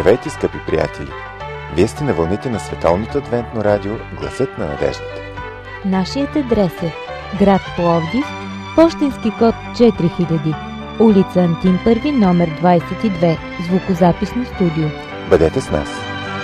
Здравейте, скъпи приятели! Вие сте на вълните на Световното адвентно радио Гласът на надеждата. Нашият адрес е град Пловдив, пощенски код 4000, улица Антим Първи, номер 22, звукозаписно студио. Бъдете с нас!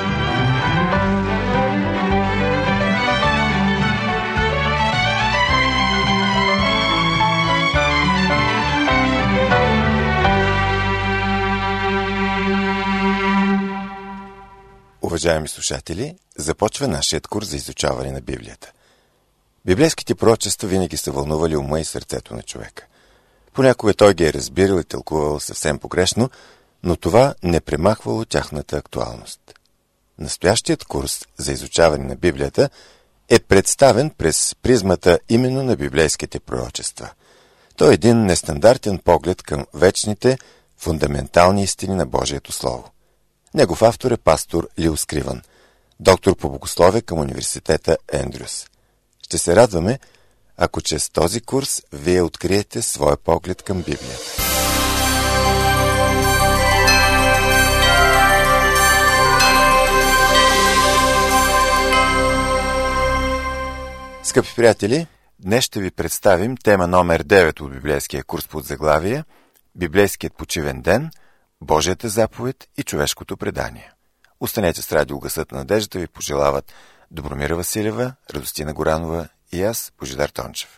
Уважаеми слушатели, започва нашият курс за изучаване на Библията. Библейските пророчества винаги са вълнували ума и сърцето на човека. Понякога той ги е разбирал и тълкувал съвсем погрешно, но това не премахвало тяхната актуалност. Настоящият курс за изучаване на Библията е представен през призмата именно на библейските пророчества. Той е един нестандартен поглед към вечните, фундаментални истини на Божието Слово. Негов автор е пастор Лил Скривън, доктор по богословие към университета Ендрюс. Ще се радваме, ако чрез този курс вие откриете своя поглед към Библията. Скъпи приятели, днес ще ви представим тема номер 9 от библейския курс под заглавие Библейският почивен ден, Божията заповед и човешкото предание. Останете с радио Гласът на надеждата, ви пожелават Добромира Василева, Радостина Горанова и аз, Божидар Тончев.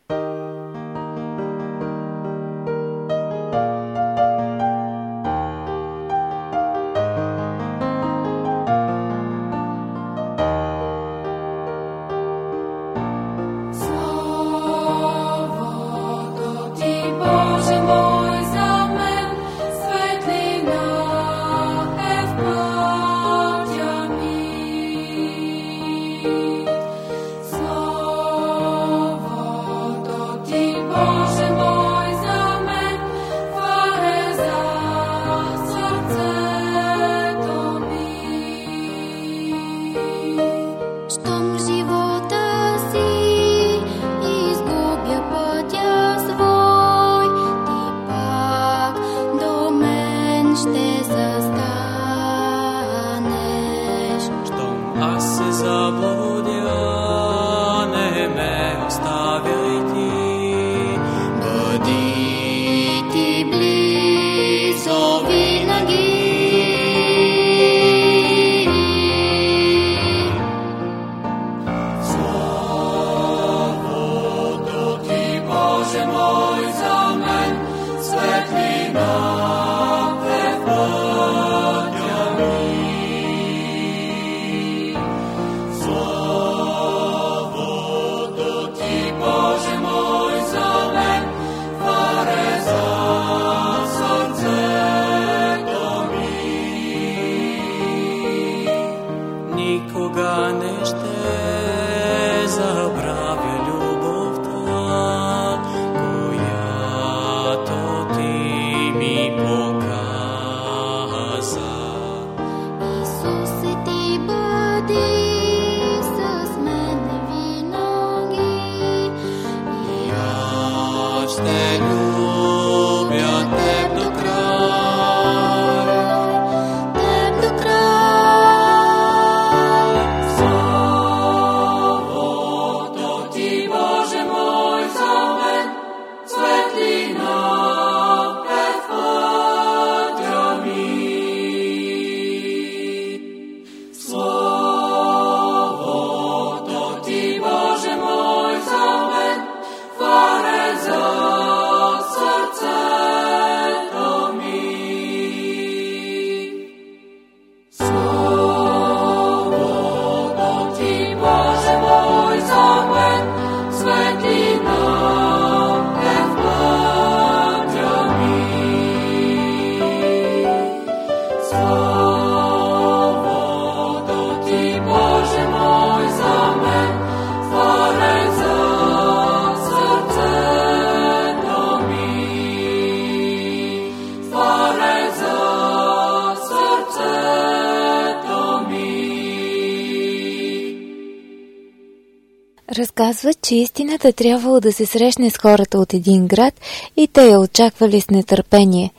Разказва, че истината трябвало да се срещне с хората от един град и те я очаквали с нетърпение.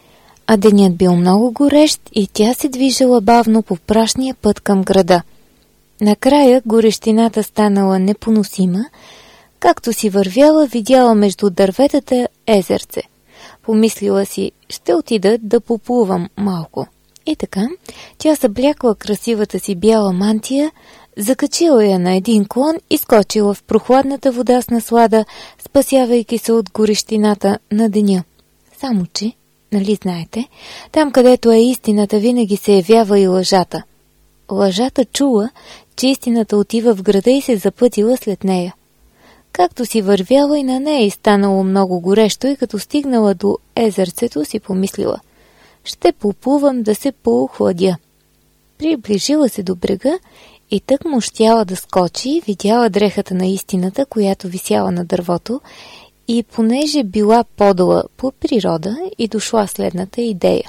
а денят бил много горещ и тя се движела бавно по прашния път към града. Накрая горещината станала непоносима, както си вървяла, видяла между дърветата езерце. Помислила си, ще отида да поплувам малко. И така, тя съблякла красивата си бяла мантия, закачила я на един клон и скочила в прохладната вода с наслада, спасявайки се от горещината на деня. Само че, нали знаете, там където е истината, винаги се явява и лъжата. Лъжата чула, че истината отива в града и се запътила след нея. Както си вървяла, и на нея и станало много горещо, и като стигнала до езерцето, си помислила: ще поплувам да се поохладя. Приближила се до брега и тък му щяла да скочи, видяла дрехата на истината, която висяла на дървото, и понеже била подала по природа, и дошла следната идея: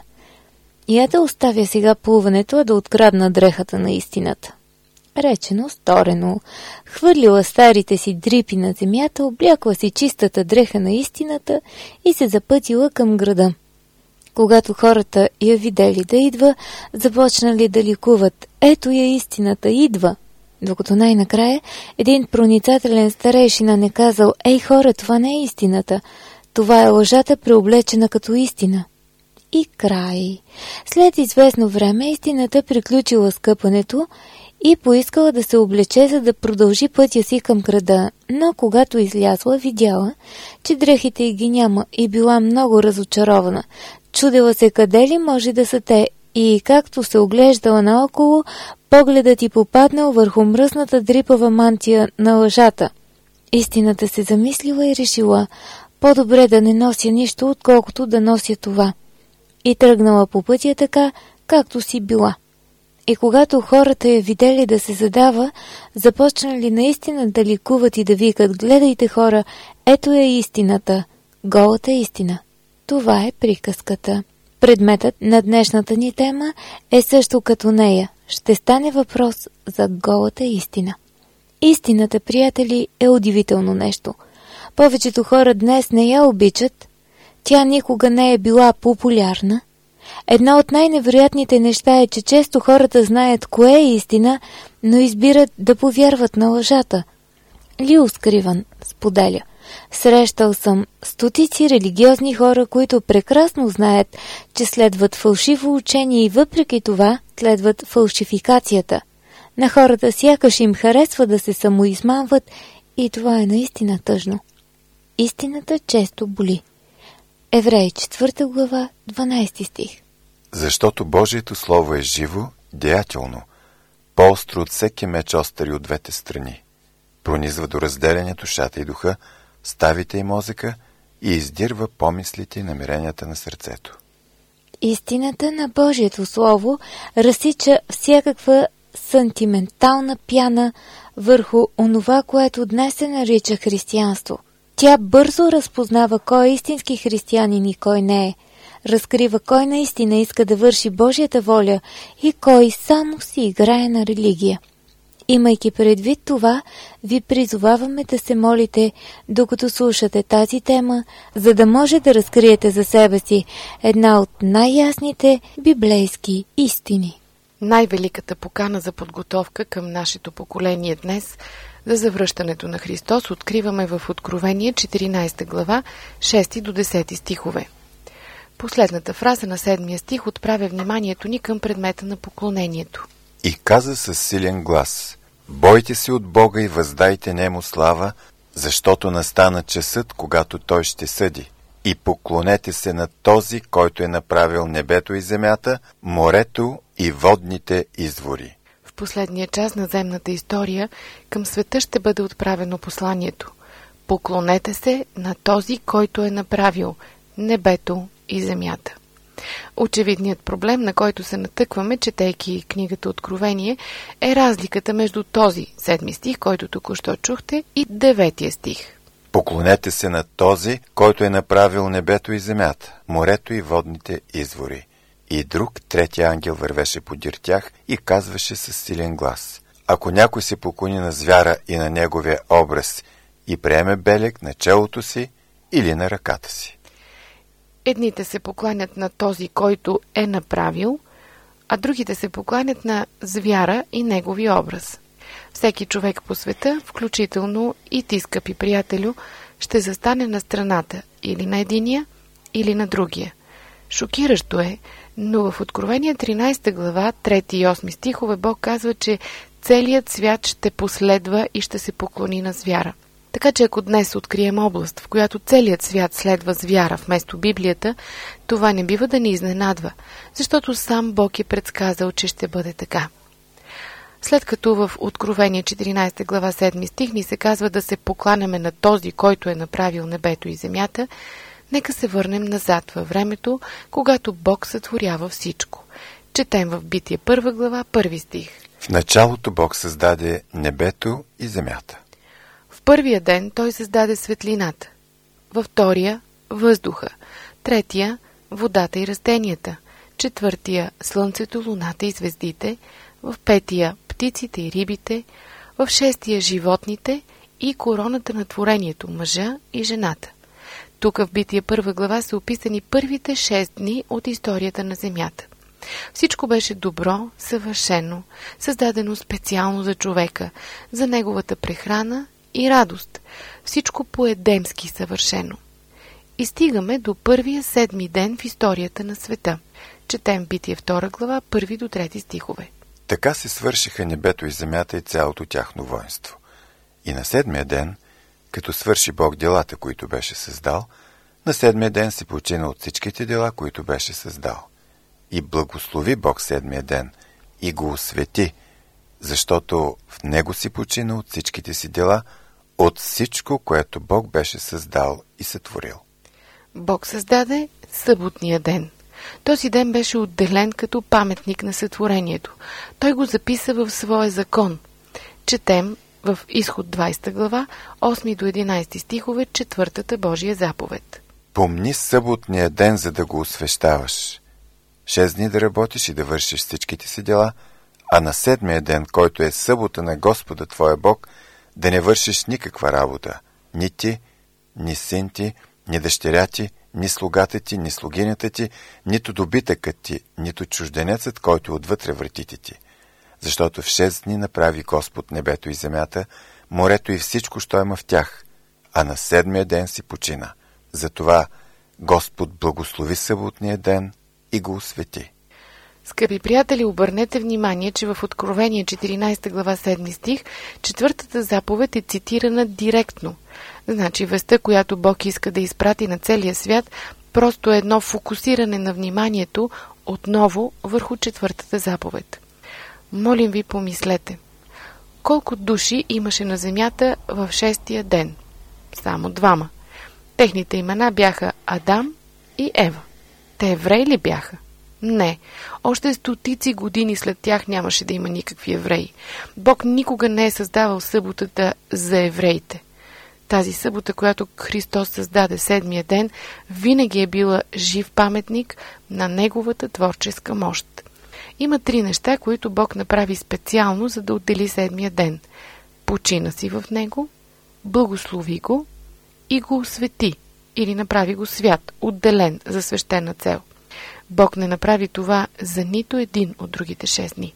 я да оставя сега плуването, а да открадна дрехата на истината. Речено, сторено. Хвърлила старите си дрипи на земята, облякла си чистата дреха на истината и се запътила към града. Когато хората я видели да идва, започнали да ликуват: ето я истината, идва! Докато най-накрая един проницателен старейшина не казал: ей хора, това не е истината, това е лъжата, преоблечена като истина. И край. След известно време истината приключила скъпането и поискала да се облече, за да продължи пътя си към града, но когато излязла, видяла, че дрехите й ги няма, и била много разочарована. Чудела се къде ли може да са те, и както се оглеждала наоколо, погледът й попаднал върху мръсната дрипава мантия на лъжата. Истината се замислила и решила: по-добре да не нося нищо, отколкото да нося това. И тръгнала по пътя така, както си била. И когато хората я видели да се задава, започнали наистина да ликуват и да викат: гледайте хора, ето е истината, голата истина. Това е приказката. Предметът на днешната ни тема е също като нея. Ще стане въпрос за голата истина. Истината, приятели, е удивително нещо. Повечето хора днес не я обичат. Тя никога не е била популярна. Едно от най-невероятните неща е, че често хората знаят кое е истина, но избират да повярват на лъжата. Лиу Скривън споделя: срещал съм стотици религиозни хора, които прекрасно знаят, че следват фалшиво учение и въпреки това следват фалшификацията. На хората сякаш им харесва да се самоизмамват и това е наистина тъжно. Истината често боли. Евреи 4 глава, 12 стих. Защото Божието Слово е живо, деятелно, по-остро от всеки меч остър от двете страни. Пронизва до разделяне душата и духа, ставите и мозъка и издирва помислите и намеренията на сърцето. Истината на Божието Слово разсича всякаква сантиментална пяна върху онова, което днес се нарича християнство. Тя бързо разпознава кой е истински християнин и кой не е. Разкрива кой наистина иска да върши Божията воля и кой само си играе на религия. Имайки предвид това, ви призоваваме да се молите, докато слушате тази тема, за да може да разкриете за себе си една от най-ясните библейски истини. Най-великата покана за подготовка към нашето поколение днес за завръщането на Христос откриваме в Откровение 14 глава 6 до 10 стихове. Последната фраза на 7 стих отправя вниманието ни към предмета на поклонението. И каза със силен глас: бойте се от Бога и въздайте Нему слава, защото настана часът, когато Той ще съди. И поклонете се на този, който е направил небето и земята, морето и водните извори. В последния час на земната история към света ще бъде отправено посланието: поклонете се на този, който е направил небето и земята. Очевидният проблем, на който се натъкваме, четейки книгата Откровение, е разликата между този 7 стих, който току-що чухте, и 9 стих. Поклонете се на този, който е направил небето и земята, морето и водните извори. И друг, трети ангел вървеше подир тях и казваше със силен глас: ако някой се поклони на звяра и на неговия образ и приеме белег на челото си или на ръката си. Едните се покланят на този, който е направил, а другите се покланят на звяра и негови образ. Всеки човек по света, включително и ти, скъпи приятелю, ще застане на страната или на единия, или на другия. Шокиращо е, но в Откровение 13 глава, 3 и 8 стихове, Бог казва, че целият свят ще последва и ще се поклони на звяра. Така че ако днес открием област, в която целият свят следва звяра вместо Библията, това не бива да ни изненадва, защото сам Бог е предсказал, че ще бъде така. След като в Откровение 14 глава 7 стих ни се казва да се покланяме на този, който е направил небето и земята, нека се върнем назад във времето, когато Бог сътворява всичко. Четем в Битие 1 глава, 1 стих. В началото Бог създаде небето и земята. В първия ден Той създаде светлината, във втория – въздуха, третия – водата и растенията, четвъртия – слънцето, луната и звездите, в петия – птиците и рибите, в шестия – животните и короната на творението – мъжа и жената. Тук в Битие 1 глава са описани първите 6 дни от историята на земята. Всичко беше добро, съвършено, създадено специално за човека, за неговата прехрана и радост. Всичко по-едемски съвършено. И стигаме до първия 7 ден в историята на света. Четем Битие 2 глава, 1 до 3 стихове. Така се свършиха небето и земята и цялото тяхно воинство. И на 7-я ден, като свърши Бог делата, които беше създал, на 7-я ден се почина от всичките дела, които беше създал. И благослови Бог 7-я ден и го освети, защото в него си почина от всичките си дела, от всичко, което Бог беше създал и сътворил. Бог създаде съботния ден. Този ден беше отделен като паметник на сътворението. Той го записа в своя закон. Четем в Изход 20 глава, 8 до 11 стихове, 4-та Божия заповед. Помни съботния ден, за да го освещаваш. 6 дни да работиш и да вършиш всичките си дела, а на 7-я ден, който е събота на Господа твоя Бог, да не вършиш никаква работа. Ни ти, ни син ти, ни дъщеря ти, ни слугата ти, ни слугинята ти, нито добитъкът ти, нито чужденецът, който отвътре вратите ти. Защото в 6 дни направи Господ небето и земята, морето и всичко, що има в тях, а на 7-я ден си почина. Затова Господ благослови съботния ден и го освети. Скъпи приятели, обърнете внимание, че в Откровение 14 глава 7 стих 4-та заповед е цитирана директно. Значи вестта, която Бог иска да изпрати на целия свят, просто е едно фокусиране на вниманието отново върху 4-та заповед. Молим ви, помислете. Колко души имаше на земята в 6-тия ден? Само 2. Техните имена бяха Адам и Ева. Те евреи ли бяха? Не. Още стотици години след тях нямаше да има никакви евреи. Бог никога не е създавал съботата за евреите. Тази събота, която Христос създаде 7-я ден, винаги е била жив паметник на Неговата творческа мощ. Има 3 неща, които Бог направи специално, за да отдели 7-я ден. Почина си в него, благослови го и го освети, или направи го свят, отделен за свещена цел. Бог не направи това за нито един от другите 6 дни.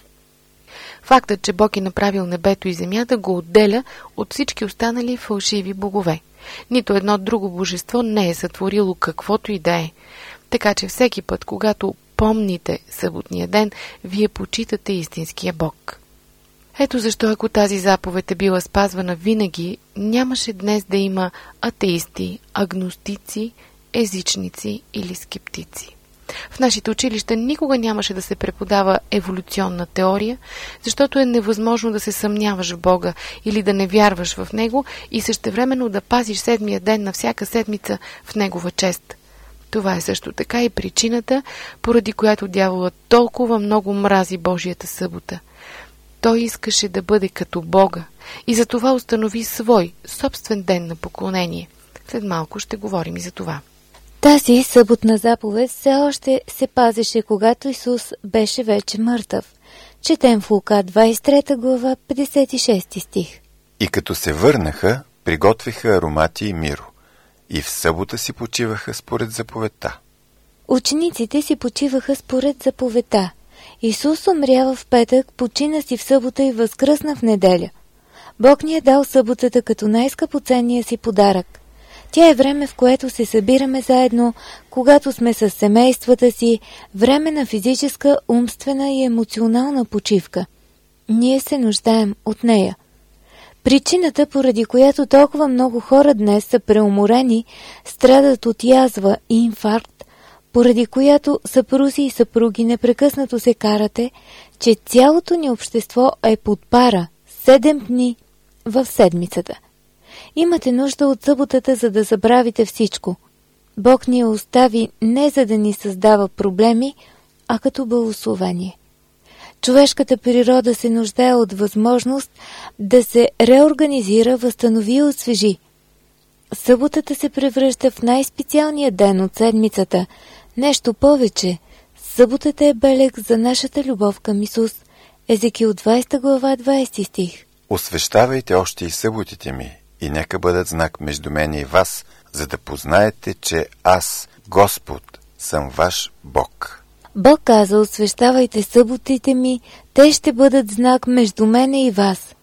Фактът, че Бог е направил небето и земята, го отделя от всички останали фалшиви богове. Нито едно друго божество не е сътворило каквото и да е. Така че всеки път, когато помните съботния ден, вие почитате истинския Бог. Ето защо, ако тази заповед е била спазвана винаги, нямаше днес да има атеисти, агностици, езичници или скептици. В нашите училища никога нямаше да се преподава еволюционна теория, защото е невъзможно да се съмняваш в Бога или да не вярваш в Него и същевременно да пазиш 7-я ден на всяка седмица в Негова чест. Това е също така и причината, поради която дяволът толкова много мрази Божията събота. Той искаше да бъде като Бога и затова установи свой собствен ден на поклонение. След малко ще говорим и за това. Тази съботна заповед все още се пазеше, когато Исус беше вече мъртъв. Четем в Лука 23 глава 56 стих. И като се върнаха, приготвиха аромати и миро. и в събота си почиваха според заповедта. Учениците си почиваха според заповедта. Исус умрява в петък, почина си в събота и възкръсна в неделя. Бог ни е дал съботата като най-скъпоценния си подарък. Тя е време, в което се събираме заедно, когато сме с семействата си, време на физическа, умствена и емоционална почивка. Ние се нуждаем от нея. Причината, поради която толкова много хора днес са преуморени, страдат от язва и инфаркт, поради която съпрузи и съпруги непрекъснато се карате, че цялото ни общество е под пара 7 дни в седмицата. Имате нужда от съботата, за да забравите всичко. Бог ни остави не за да ни създава проблеми, а като благословение. Човешката природа се нуждае от възможност да се реорганизира, възстанови и освежи. Съботата се превръща в най-специалния ден от седмицата. Нещо повече, съботата е белег за нашата любов към Исус. Езекил 20 глава 20 стих. Освещавайте още и съботите ми, и нека бъдат знак между мен и вас, за да познаете, че аз, Господ, съм ваш Бог. Бог каза: освещавайте съботите ми, те ще бъдат знак между мене и вас.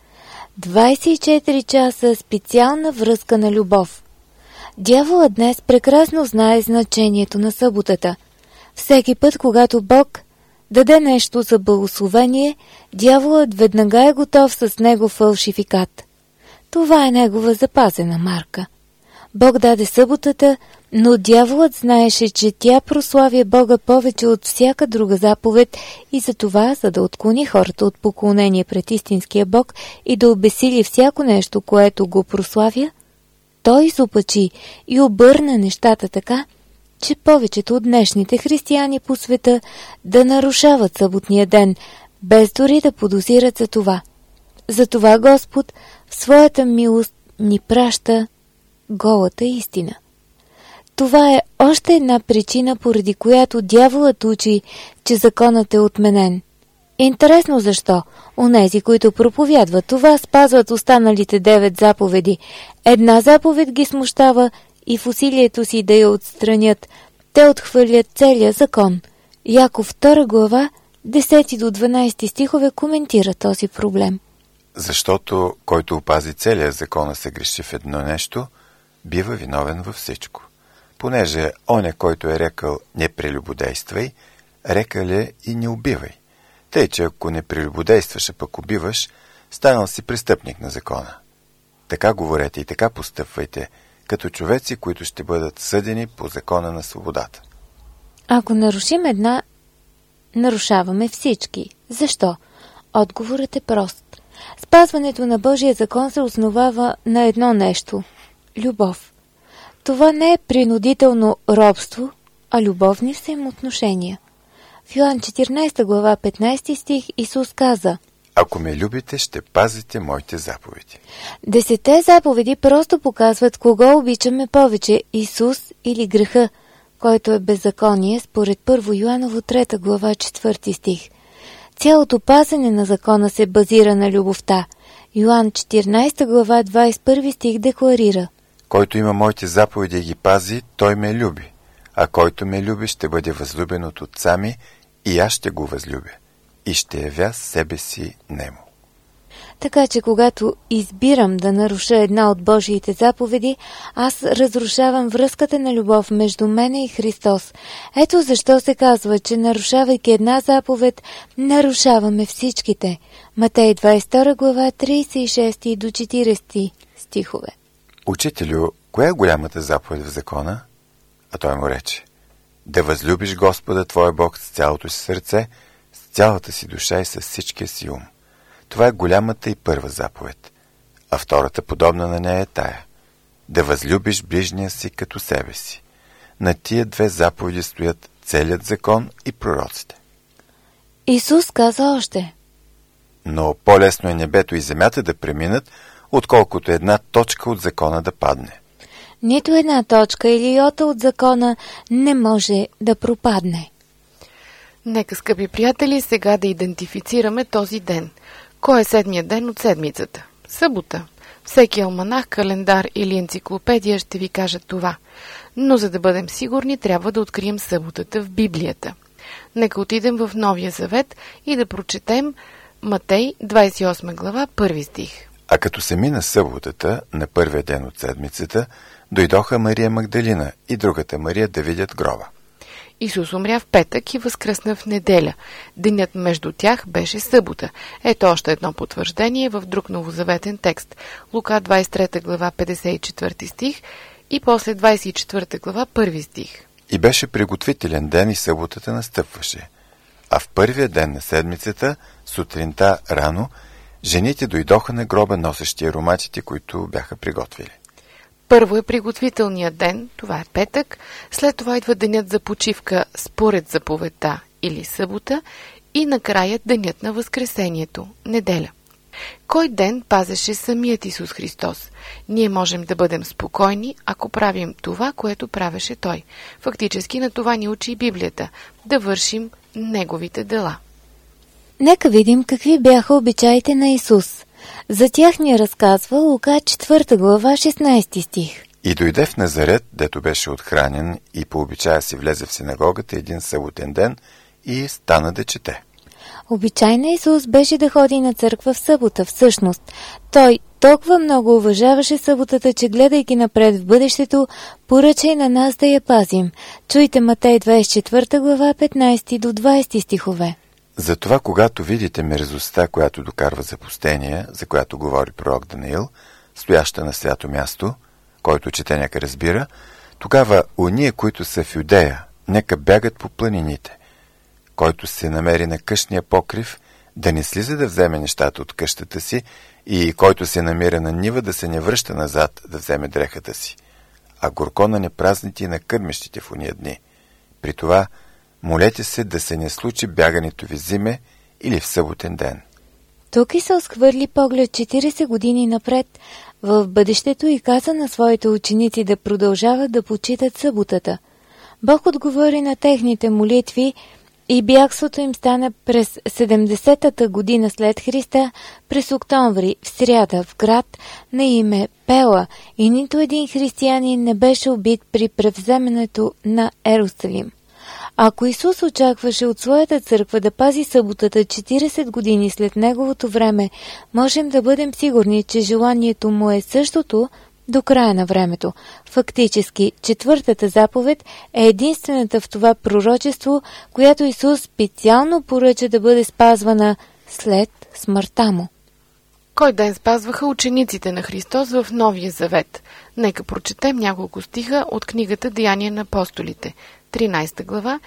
24 часа специална връзка на любов. Дяволът днес прекрасно знае значението на съботата. Всеки път, когато Бог даде нещо за благословение, дяволът веднага е готов с него фалшификат. Това е негова запазена марка. Бог даде съботата, но дяволът знаеше, че тя прославя Бога повече от всяка друга заповед и затова, за да отклони хората от поклонение пред истинския Бог и да обесили всяко нещо, което го прославя, той изопачи и обърна нещата така, че повечето от днешните християни по света да нарушават съботния ден, без дори да подозират за това. Затова Господ в своята милост ни праща голата истина. Това е още една причина, поради която дяволът учи, че законът е отменен. Интересно защо? Онези, които проповядват това, спазват останалите 9 заповеди. Една заповед ги смущава и в усилието си да я отстранят, те отхвърлят целия закон. Яков 2 глава, 10 до 12 стихове коментира този проблем. Защото който опази целия закона се греши в едно нещо, бива виновен във всичко. Понеже оня, който е рекал не прелюбодействай, рекал е и не убивай. Тъй, че ако не прелюбодействаш, а пък убиваш, станал си престъпник на закона. Така говорете и така постъпвайте, като човеци, които ще бъдат съдени по закона на свободата. Ако нарушим една, нарушаваме всички. Защо? Отговорът е прост. Спазването на Божия закон се основава на едно нещо – любов. Това не е принудително робство, а любовни взаимоотношения. В Йоан 14 глава 15 стих Исус каза: Ако ме любите, ще пазите моите заповеди. 10 заповеди просто показват кого обичаме повече – Исус или греха, който е беззаконие, според 1 Йоаново 3 глава 4 стих. Цялото пазене на закона се базира на любовта. Йоан 14 глава 21 стих декларира: Който има моите заповеди и ги пази, той ме люби. А който ме люби, ще бъде възлюбен от Отца ми и аз ще го възлюбя. И ще явя себе си нему. Така че когато избирам да наруша една от Божиите заповеди, аз разрушавам връзката на любов между мене и Христос. Ето защо се казва, че нарушавайки една заповед, нарушаваме всичките. Матей 22 глава 36 до 40 стихове. Учителю, коя е голямата заповед в закона? А той му рече: да възлюбиш Господа твоя Бог с цялото си сърце, с цялата си душа и с всичкия си ум. Това е голямата и първа заповед. А втората, подобна на нея, е тая: да възлюбиш ближния си като себе си. На тия 2 заповеди стоят целият закон и пророците. Исус каза още: но по-лесно е небето и земята да преминат, отколкото една точка от закона да падне. Нито една точка или йота от закона не може да пропадне. Нека, скъпи приятели, сега да идентифицираме този ден. Кой е 7-ият ден от седмицата? Събота. Всеки алманах, календар или енциклопедия ще ви кажат това. Но за да бъдем сигурни, трябва да открием съботата в Библията. Нека отидем в Новия Завет и да прочетем Матей, 28 глава, 1 стих. А като се мина съботата, на първия ден от седмицата, дойдоха Мария Магдалина и другата Мария да видят гроба. Исус умря в петък и възкръсна в неделя. Денят между тях беше събота. Ето още едно потвърждение в друг новозаветен текст. Лука 23 глава 54 стих и после 24 глава 1 стих. И беше приготвителен ден и съботата настъпваше. А в първия ден на седмицата, сутринта рано, жените дойдоха на гроба, носещи ароматите, които бяха приготвили. Първо е приготвителният ден, това е петък, след това идва денят за почивка според заповедта или събота и накрая денят на Възкресението, неделя. Кой ден пазеше самият Исус Христос? Ние можем да бъдем спокойни, ако правим това, което правеше Той. Фактически на това ни учи и Библията, да вършим Неговите дела. Нека видим какви бяха обичаите на Исус. За тях ни разказва Лука 4 глава 16 стих. И дойде в Назарет, дето беше отхранен, и по обичая си влезе в синагогата един съботен ден и стана да чете. Обичай на Исус беше да ходи на църква в събота. Всъщност, Той толкова много уважаваше съботата, че гледайки напред в бъдещето, поръча и на нас да я пазим. Чуйте Матей 24 глава 15 до 20 стихове. Затова, когато видите мерзостта, която докарва запустение, за която говори пророк Даниил, стояща на свято място, който четенека разбира, тогава уния, които са в Юдея, нека бягат по планините. Който се намери на къщния покрив, да не слиза да вземе нещата от къщата си, и който се намира на нива, да се не връща назад да вземе дрехата си. А горко на непразните и на кърмещите в уния дни. При това молете се да се не случи бягането ви зиме или в съботен ден. Тук Исус хвърли поглед 40 години напред в бъдещето и каза на своите ученици да продължават да почитат съботата. Бог отговори на техните молитви и бягството им стана през 70-та година след Христа, през октомври, в сряда, в град на име Пела, и нито един християнин не беше убит при превземането на Ерусалим. Ако Исус очакваше от своята църква да пази съботата 40 години след неговото време, можем да бъдем сигурни, че желанието му е същото до края на времето. Фактически, четвъртата заповед е единствената в това пророчество, която Исус специално поръча да бъде спазвана след смъртта му. Кой ден спазваха учениците на Христос в Новия Завет? Нека прочетем няколко стиха от книгата Деяния на апостолите. 13 глава,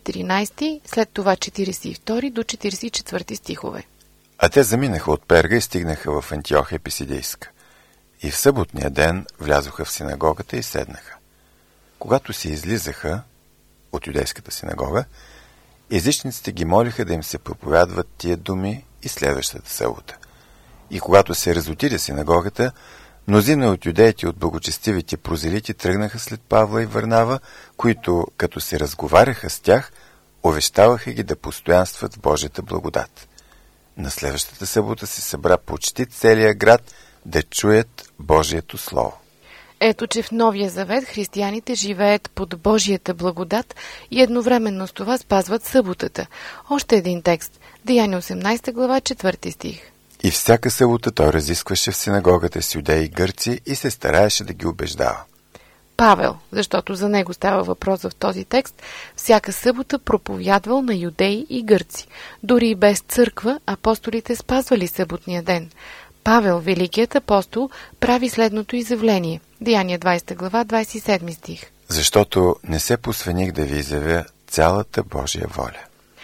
14, след това 42 до 44 стихове. А те заминаха от Перга и стигнаха в Антиохия Писидийска. И в съботния ден влязоха в синагогата и седнаха. Когато се излизаха от юдейската синагога, езичниците ги молиха да им се проповядват тия думи и следващата събота. И когато се разотиде синагогата, мнозина от юдеите от благочестивите прозелити тръгнаха след Павла и Варнава, които, като се разговаряха с тях, увещаваха ги да постоянстват в Божията благодат. На следващата събота се събра почти целия град да чуят Божието Слово. Ето, че в Новия Завет християните живеят под Божията благодат и едновременно с това спазват съботата. Още един текст. Деяния 18 глава 4 стих. И всяка събота той разискваше в синагогата с юдеи и гърци и се стараеше да ги убеждава. Павел, защото за него става въпрос в този текст, всяка събота проповядвал на юдеи и гърци. Дори и без църква апостолите спазвали съботния ден. Павел, великият апостол, прави следното изявление. Деяния 20 глава, 27 стих. Защото не се посвених да ви изявя цялата Божия воля.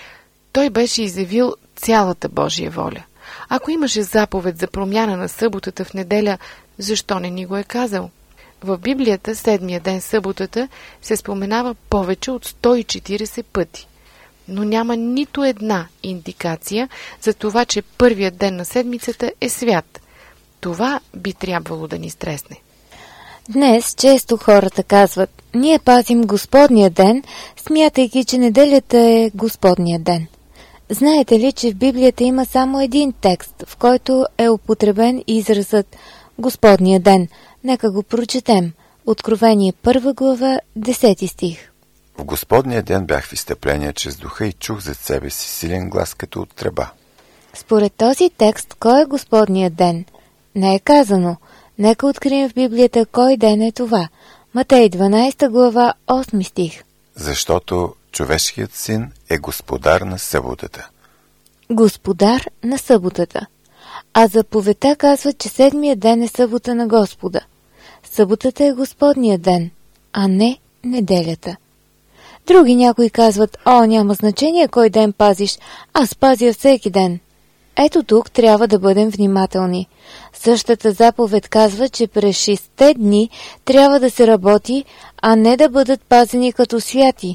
Той беше изявил цялата Божия воля. Ако имаше заповед за промяна на съботата в неделя, защо не ни го е казал? В Библията седмия ден съботата се споменава повече от 140 пъти. Но няма нито една индикация за това, че първият ден на седмицата е свят. Това би трябвало да ни стресне. Днес често хората казват: ние пазим Господния ден, смятайки, че неделята е Господния ден. Знаете ли, че в Библията има само един текст, в който е употребен изразът Господния ден. Нека го прочетем. Откровение 1 глава, 10 стих. В Господния ден бях в изстъпление чрез духа и чух зад себе си силен глас като от тръба. Според този текст, кой е Господният ден? Не е казано. Нека открием в Библията кой ден е това. Матей 12 глава, 8 стих. Защото човешкият син е господар на съботата. Господар на съботата. А заповедта казва, че седмия ден е събота на Господа. Съботата е Господния ден, а не неделята. Други някои казват: няма значение кой ден пазиш, аз пазя всеки ден. Ето тук трябва да бъдем внимателни. Същата заповед казва, че през 6 дни трябва да се работи, а не да бъдат пазени като святи.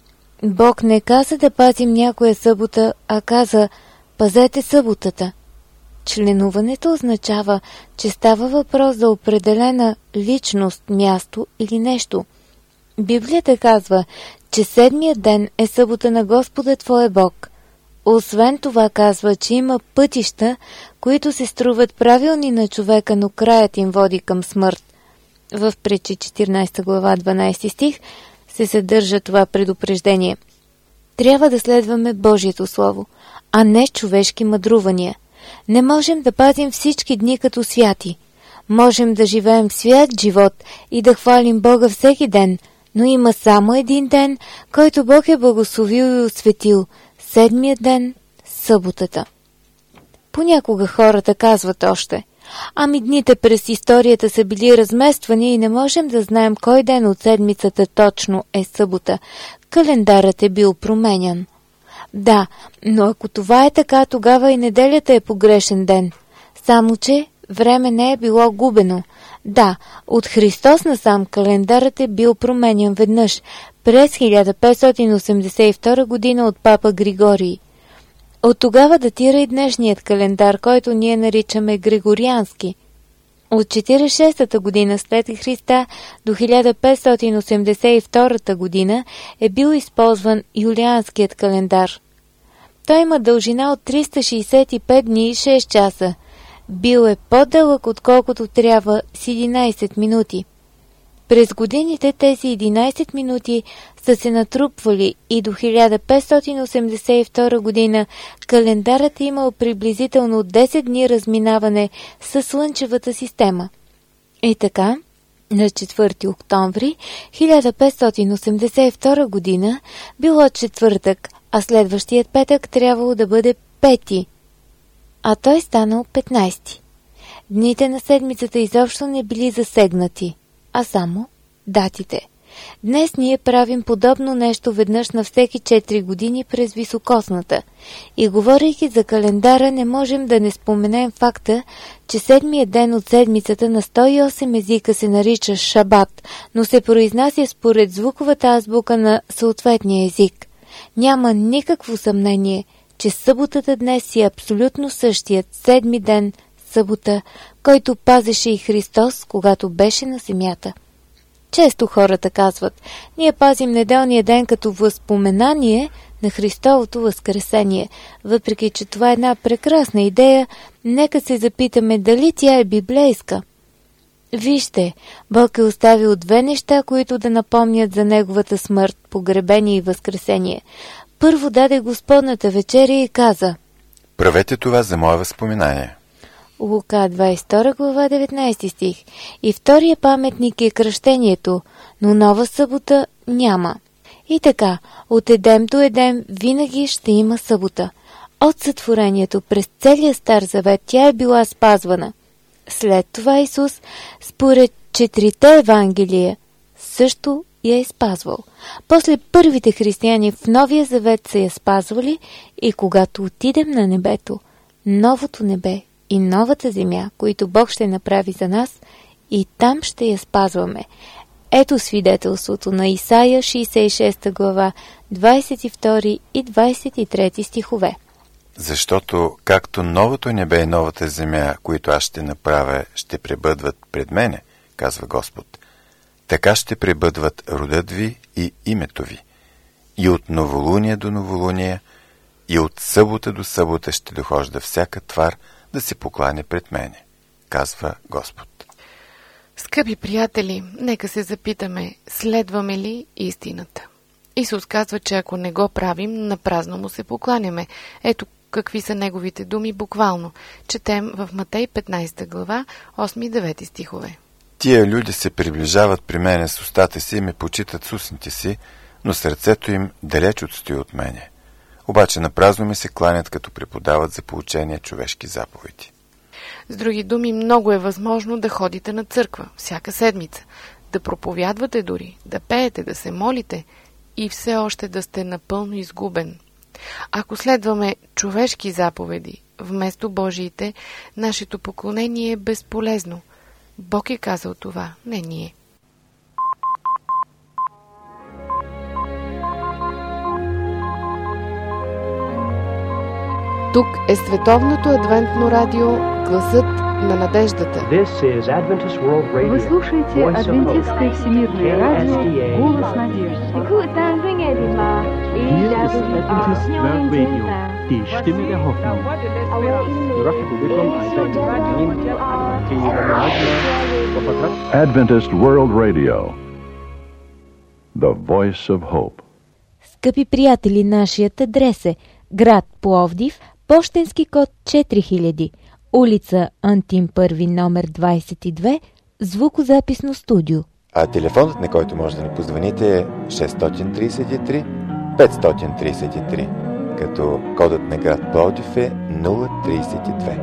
Бог не каза да пазим някоя събота, а каза: пазете съботата. Членуването означава, че става въпрос за определена личност, място или нещо. Библията казва, че седмият ден е събота на Господа твоя Бог. Освен това казва, че има пътища, които се струват правилни на човека, но краят им води към смърт. В Притчи 14 глава 12 стих се съдържа това предупреждение. Трябва да следваме Божието Слово, а не човешки мъдрувания. Не можем да пазим всички дни като святи. Можем да живеем свят живот и да хвалим Бога всеки ден, но има само един ден, който Бог е благословил и осветил – седмият ден, съботата. Понякога хората казват още: дните през историята са били размествани и не можем да знаем кой ден от седмицата точно е събота. Календарът е бил променян. Да, но ако това е така, тогава и неделята е погрешен ден. Само че време не е било губено. Да, от Христос насам календарът е бил променян веднъж, през 1582 година от папа Григорий. От тогава датира и днешният календар, който ние наричаме Григориански. От 46-та година след Христа до 1582 година е бил използван Юлианският календар. Той има дължина от 365 дни и 6 часа. Бил е по-дълъг отколкото трябва с 11 минути. През годините тези 11 минути са се натрупвали и до 1582 година календарът е имал приблизително 10 дни разминаване със Слънчевата система. И така, на 4 октомври 1582 година било четвъртък, а следващият петък трябвало да бъде 5, а той станал 15. Дните на седмицата изобщо не били засегнати, а само датите. Днес ние правим подобно нещо веднъж на всеки 4 години през Високосната. И говорейки за календара, не можем да не споменем факта, че седмият ден от седмицата на 108 езика се нарича Шабат, но се произнася според звуковата азбука на съответния език. Няма никакво съмнение, че съботата днес си е абсолютно същият седми ден, събота, който пазеше и Христос, когато беше на земята. Често хората казват: ние пазим неделния ден като възпоменание на Христовото възкресение. Въпреки че това е една прекрасна идея, нека се запитаме дали тя е библейска. Вижте, Бог е оставил 2 неща, които да напомнят за Неговата смърт, погребение и възкресение. Първо даде Господната вечеря и каза: правете това за мое възпоминание. Лука 22 глава 19 стих. И втория паметник е кръщението, но нова събота няма. И така, от Едем до Едем винаги ще има събота. От сътворението през целия Стар Завет тя е била спазвана. След това Исус, според 4 Евангелия, също я е спазвал. После първите християни в Новия Завет са я спазвали и когато отидем на небето, новото небе и новата земя, които Бог ще направи за нас, и там ще я спазваме. Ето свидетелството на Исаия 66 глава 22 и 23 стихове. Защото както новото небе и новата земя, които аз ще направя, ще пребъдват пред мене, казва Господ, така ще пребъдват родът ви и името ви. И от новолуние до новолуние, и от събота до събота ще дохожда всяка твар да се поклане пред мене, казва Господ. Скъпи приятели, нека се запитаме, следваме ли истината? Исус казва, че ако не го правим, напразно му се покланяме. Ето какви са неговите думи буквално. Четем в Матей 15 глава, 8-9 стихове. Тия люди се приближават при мене с устата си и ме почитат с устните си, но сърцето им далеч отстои от мене. Обаче напразно ми се кланят, като преподават за поучение човешки заповеди. С други думи, много е възможно да ходите на църква всяка седмица, да проповядвате дори, да пеете, да се молите и все още да сте напълно изгубен. Ако следваме човешки заповеди вместо Божиите, нашето поклонение е безполезно. Бог е казал това, не ние. Тук е Световното адвентно радио, гласът на надеждата. Вы слушаете Адвентистское всемирное радио «Голос надежды». Adventist World Radio, the voice of hope. Скъпи приятели, нашият адрес е град Пловдив, пощенски код 4000, улица Антим Първи, номер 22, звукозаписно студио. А телефонът, на който може да ни позвоните, е 633 533, като кодът на град Пловдив е 032.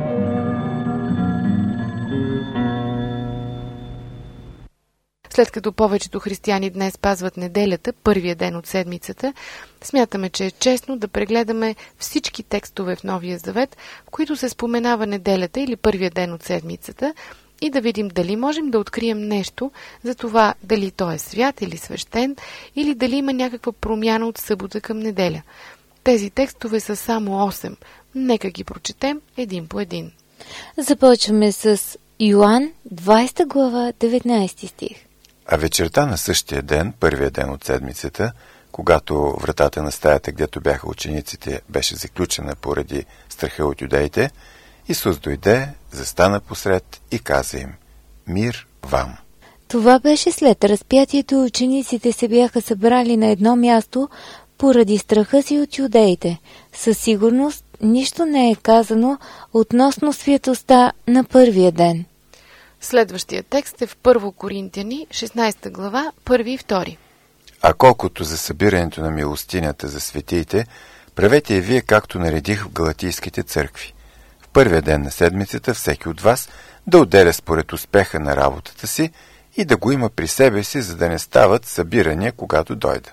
След като повечето християни днес пазват неделята, първия ден от седмицата, смятаме, че е честно да прегледаме всички текстове в Новия Завет, в които се споменава неделята или първия ден от седмицата, и да видим дали можем да открием нещо за това дали той е свят или свещен, или дали има някаква промяна от събота към неделя. Тези текстове са само 8. Нека ги прочетем един по един. Започваме с Йоан, 20 глава, 19 стих. А вечерта на същия ден, първия ден от седмицата, когато вратата на стаята, където бяха учениците, беше заключена поради страха от юдеите, Исус дойде, застана посред и каза им: „Мир вам!“ Това беше след разпятието. Учениците се бяха събрали на едно място поради страха си от юдеите. Със сигурност нищо не е казано относно святостта на първия ден. Следващия текст е в 1 Коринтияни, 16 глава, 1 и 2. А колкото за събирането на милостинята за светиите, правете и вие, както наредих в галатийските църкви. В първия ден на седмицата всеки от вас да отделя според успеха на работата си и да го има при себе си, за да не стават събирания, когато дойда.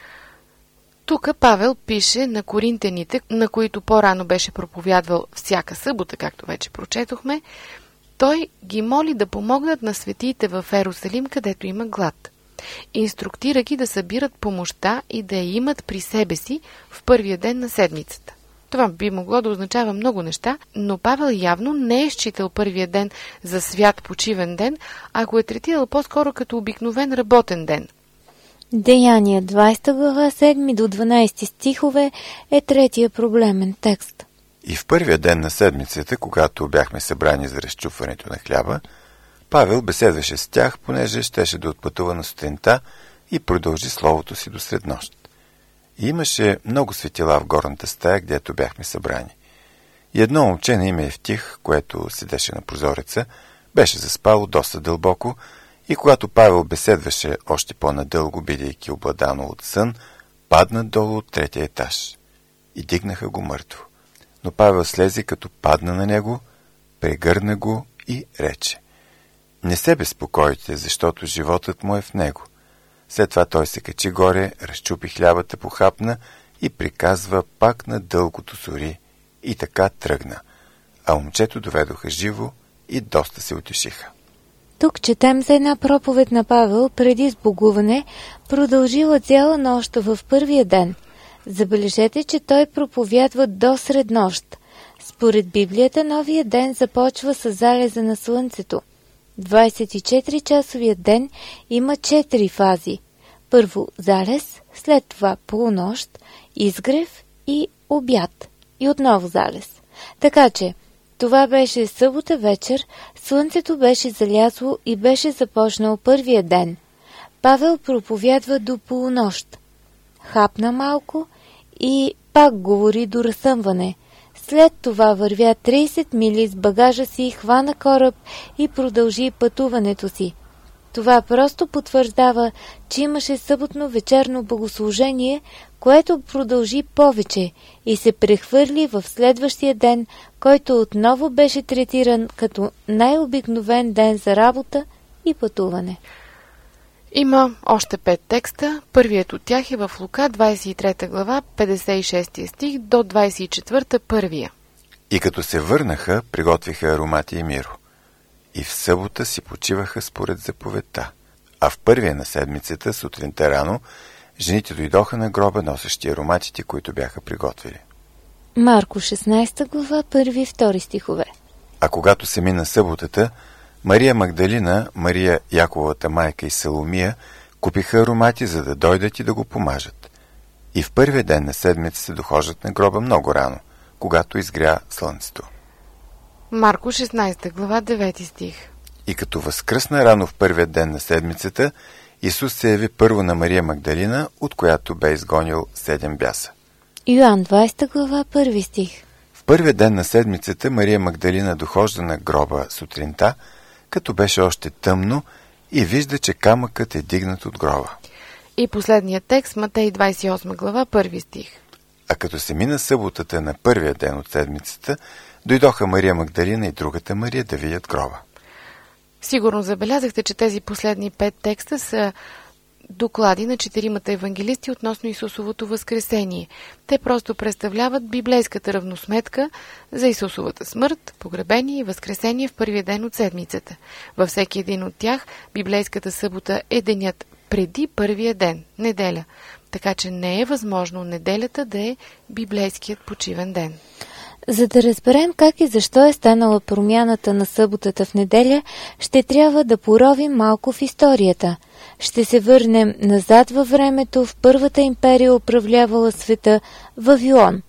Тук Павел пише на коринтяните, на които по-рано беше проповядвал всяка събота, както вече прочетохме. Той ги моли да помогнат на светиите в Ерусалим, където има глад. Инструктира ги да събират помощта и да я имат при себе си в първия ден на седмицата. Това би могло да означава много неща, но Павел явно не е считал първия ден за свят почивен ден, а го е третирал по-скоро като обикновен работен ден. Деяния, 20 глава, 7 до 12 стихове е третия проблемен текст. И в първия ден на седмицата, когато бяхме събрани за разчупването на хляба, Павел беседваше с тях, понеже щеше да отпътува на сутринта и продължи словото си до среднощ. И имаше много светила в горната стая, където бяхме събрани. И едно момче на име Евтих, което седеше на прозореца, беше заспало доста дълбоко, и когато Павел беседваше още по-надълго, бидейки обладано от сън, падна долу от третия етаж и дигнаха го мъртво. Но Павел слезе, като падна на него, прегърна го и рече: „Не се безпокойте, защото животът му е в него.“ След това той се качи горе, разчупи хлябата, похапна и приказва пак на дългото сори, и така тръгна. А момчето доведоха живо и доста се утешиха. Тук четем за една проповед на Павел преди сбогуване, продължила цяла нощ в първия ден. Забележете, че той проповядва до среднощ. Според Библията, новия ден започва с залеза на слънцето. 24-часовият ден има 4 фази. Първо залез, след това полунощ, изгрев и обяд. И отново залез. Така че Това беше събота вечер, слънцето беше залязло и беше започнал първия ден. Павел проповядва до полунощ. Хапна малко и пак говори до разсъмване. След това вървя 30 мили с багажа си, хвана кораб и продължи пътуването си. Това просто потвърждава, че имаше съботно вечерно богослужение, което продължи повече и се прехвърли в следващия ден, който отново беше третиран като най-обикновен ден за работа и пътуване. Има още 5 текста. Първият от тях е в Лука, 23 глава, 56 стих до 24 първия. И като се върнаха, приготвиха аромати и миро. И в събота си почиваха според заповедта. А в първия на седмицата, сутринта рано, жените дойдоха на гроба, носещи ароматите, които бяха приготвили. Марко 16 глава, 1-2 стихове. А когато се мина съботата, Мария Магдалина, Мария Яковата майка и Саломия купиха аромати, за да дойдат и да го помажат. И в първия ден на седмицата дохождат на гроба много рано, когато изгря слънцето. Марко 16 глава, 9 стих. И като възкръсна рано в първия ден на седмицата, Исус се яви първо на Мария Магдалина, от която бе изгонил 7 бяса. Йоан 20 глава, 1 стих. В първия ден на седмицата Мария Магдалина дохожда на гроба сутринта, като беше още тъмно, и вижда, че камъкът е дигнат от гроба. И последният текст, Матей 28 глава, 1 стих. А като се мина съботата на първия ден от седмицата, дойдоха Мария Магдалина и другата Мария да видят гроба. Сигурно забелязахте, че тези последни 5 текста са доклади на 4 евангелисти относно Исусовото възкресение. Те просто представляват библейската равносметка за Исусовата смърт, погребение и възкресение в първия ден от седмицата. Във всеки един от тях библейската събота е денят преди първия ден, неделя. Така че не е възможно неделята да е библейският почивен ден. За да разберем как и защо е станала промяната на съботата в неделя, ще трябва да поровим малко в историята. Ще се върнем назад във времето, в първата империя управлявала света Вавилон.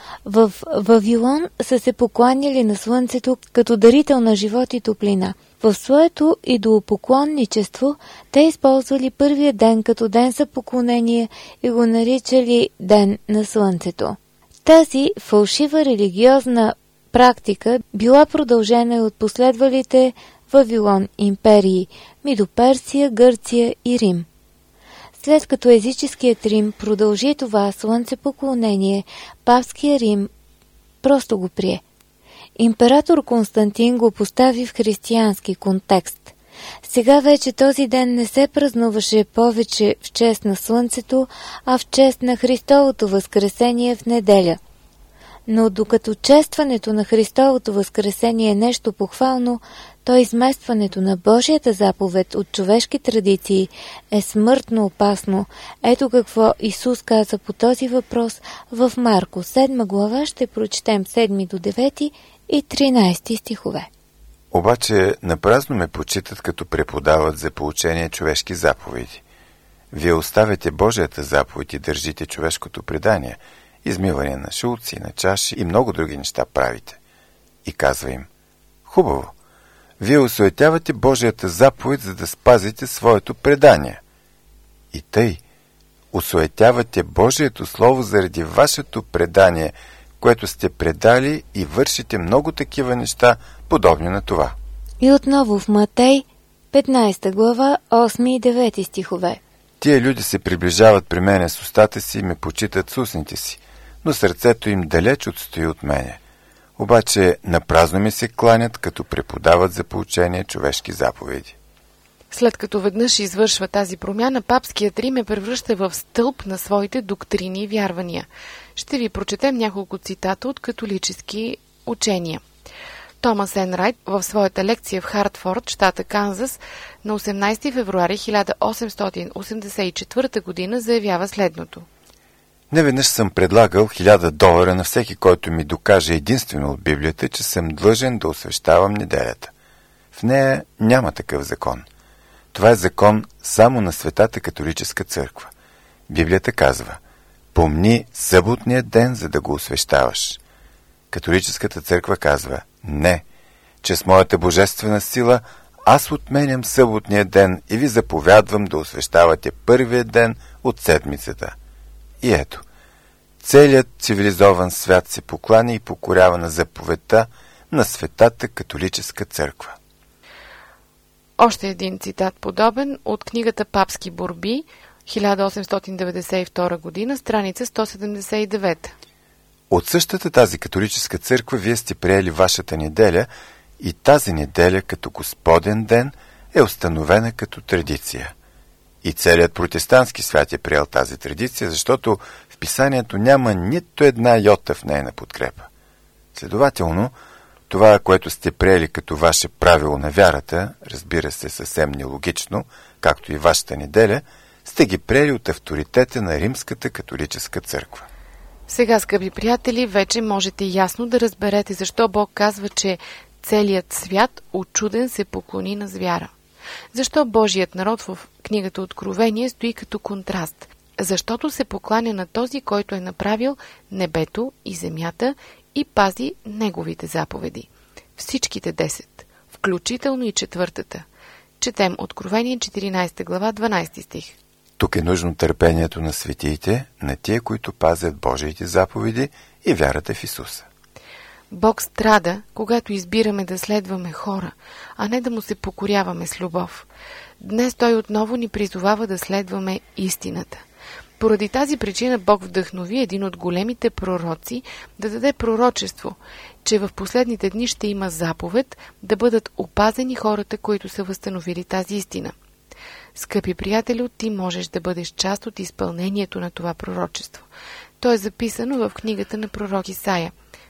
В Вавилон са се покланяли на слънцето като дарител на живот и топлина. В своето идолопоклонничество те използвали първия ден като ден за поклонение и го наричали Ден на слънцето. Тази фалшива религиозна практика била продължена и от последвалите Вавилон империи – Мидоперсия, Гърция и Рим. След като езическият Рим продължи това слънцепоклонение, папския Рим просто го прие. Император Константин го постави в християнски контекст. Сега вече този ден не се празнуваше повече в чест на слънцето, а в чест на Христовото възкресение в неделя. Но докато честването на Христовото възкресение е нещо похвално, то изместването на Божията заповед от човешки традиции е смъртно опасно. Ето какво Исус каза по този въпрос в Марко 7 глава, ще прочетем 7 до 9 и 13 стихове. Обаче напразно ме почитат, като преподават за поучение човешки заповеди. Вие оставяте Божията заповед и държите човешкото предание, измиване на шулци, на чаши и много други неща правите. И казва им: хубаво, вие осуетявате Божията заповед, за да спазите своето предание. И тъй, осуетявате Божието слово заради вашето предание, което сте предали, и вършите много такива неща, подобни на това. И отново в Матей 15 глава 8 и 9 стихове. Тия люди се приближават при мене с устата си и ме почитат с устните си, но сърцето им далеч отстои от мене. Обаче напразно ми се кланят, като преподават за поучение човешки заповеди. След като веднъж извършва тази промяна, папският Рим е превръща в стълб на своите доктрини и вярвания. Ще ви прочетем няколко цитата от католически учения. Томас Енрайт в своята лекция в Хартфорд, щата Канзас, на 18 февруари 1884 година заявява следното. Неведнъж съм предлагал $1000 на всеки, който ми докаже единствено от Библията, че съм длъжен да освещавам неделята. В нея няма такъв закон. Това е закон само на Светата католическа църква. Библията казва: помни съботния ден, за да го освещаваш. Католическата църква казва: Не, че с моята божествена сила аз отменям съботния ден и ви заповядвам да освещавате първия ден от седмицата. И ето, целият цивилизован свят се покланя и покорява на заповедта на Светата католическа църква. Още един цитат подобен от книгата Папски борби, 1892 година, страница 179. От същата тази католическа църква вие сте приели вашата неделя и тази неделя като Господен ден е установена като традиция. И целият протестантски свят е приел тази традиция, защото в писанието няма нито една йота в нейна подкрепа. Следователно, това, което сте приели като ваше правило на вярата, разбира се съвсем нелогично, както и вашата неделя, сте ги приели от авторитета на Римската католическа църква. Сега, скъпи приятели, вече можете ясно да разберете защо Бог казва, че целият свят очуден се поклони на звяра. Защо Божият народ в книгата Откровение стои като контраст? Защото се покланя на този, който е направил небето и земята и пази неговите заповеди. Всичките 10, включително и 4-та. Четем Откровение 14 глава 12 стих. Тук е нужно търпението на светиите, на тия, които пазят Божиите заповеди и вярата в Исуса. Бог страда, когато избираме да следваме хора, а не да му се покоряваме с любов. Днес Той отново ни призовава да следваме истината. Поради тази причина Бог вдъхнови един от големите пророци да даде пророчество, че в последните дни ще има заповед да бъдат опазени хората, които са възстановили тази истина. Скъпи приятели, ти можеш да бъдеш част от изпълнението на това пророчество. То е записано в книгата на пророк Исаия,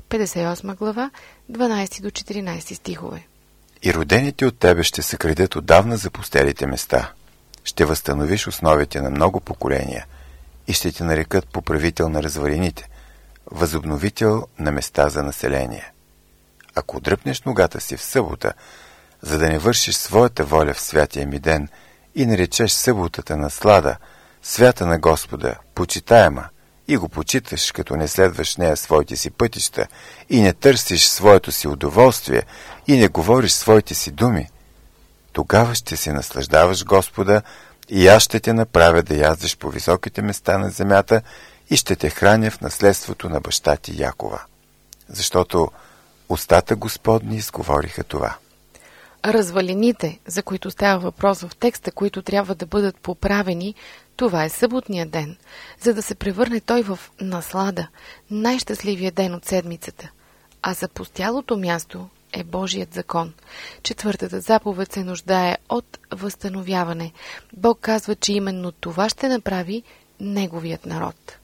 58 глава, 12 до 14 стихове. И родените от тебе ще се крадят отдавна запустелите места. Ще възстановиш основите на много поколения и ще те нарекат поправител на развалините, възобновител на места за население. Ако дръпнеш ногата си в събота, за да не вършиш своята воля в святия ми ден и наречеш съботата наслада, свята на Господа, почитаема, и го почиташ, като не следваш нея своите си пътища и не търсиш своето си удоволствие и не говориш своите си думи, тогава ще се наслаждаваш Господа и аз ще те направя да яздиш по високите места на земята и ще те храня в наследството на баща ти Якова. Защото устата Господни изговориха това. Развалините, за които става въпрос в текста, които трябва да бъдат поправени, това е съботния ден, за да се превърне той в наслада, най-щастливия ден от седмицата. А запустялото място е Божият закон. 4-та заповед се нуждае от възстановяване. Бог казва, че именно това ще направи Неговият народ.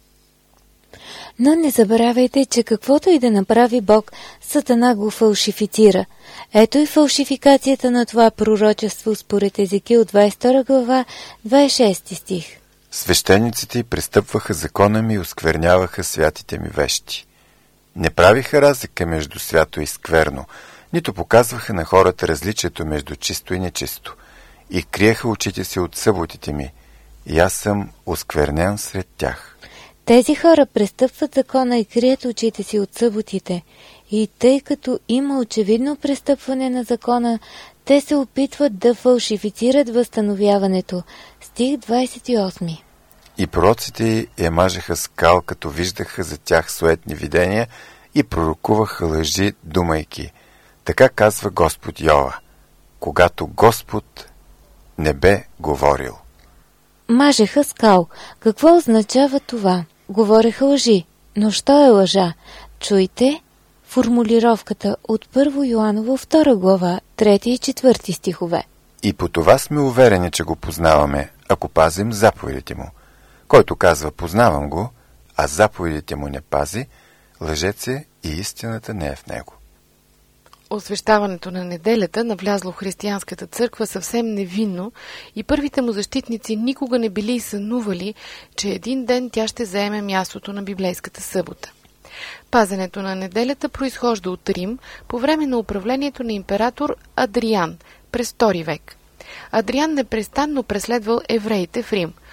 Но не забравяйте, че каквото и да направи Бог, Сатана го фалшифицира. Ето и фалшификацията на това пророчество според Езекил 22 глава, 26 стих. Свещениците престъпваха закона ми и оскверняваха святите ми вещи. Не правиха разлика между свято и скверно, нито показваха на хората различието между чисто и нечисто, и криеха очите си от съботите ми, и аз съм осквернен сред тях. Тези хора престъпват закона и крият очите си от съботите. И тъй като има очевидно престъпване на закона, те се опитват да фалшифицират възстановяването. Стих 28. И пророците я мажеха скал, като виждаха за тях суетни видения и пророкуваха лъжи, думайки: така казва Господ Йова, когато Господ не бе говорил. Мажеха скал. Какво означава това? Говореха лъжи. Но що е лъжа? Чуйте формулировката от 1 Йоаново 2 глава, 3 и 4 стихове. И по това сме уверени, че го познаваме, ако пазим заповедите му. Който казва познавам го, а заповедите му не пази, лъжец е и истината не е в него. Освещаването на неделята навлязло в християнската църква съвсем невинно и първите му защитници никога не били и сънували, че един ден тя ще заеме мястото на библейската събота. Пазенето на неделята произхожда от Рим по време на управлението на император Адриан през II век. Адриан непрестанно преследвал евреите в Рим,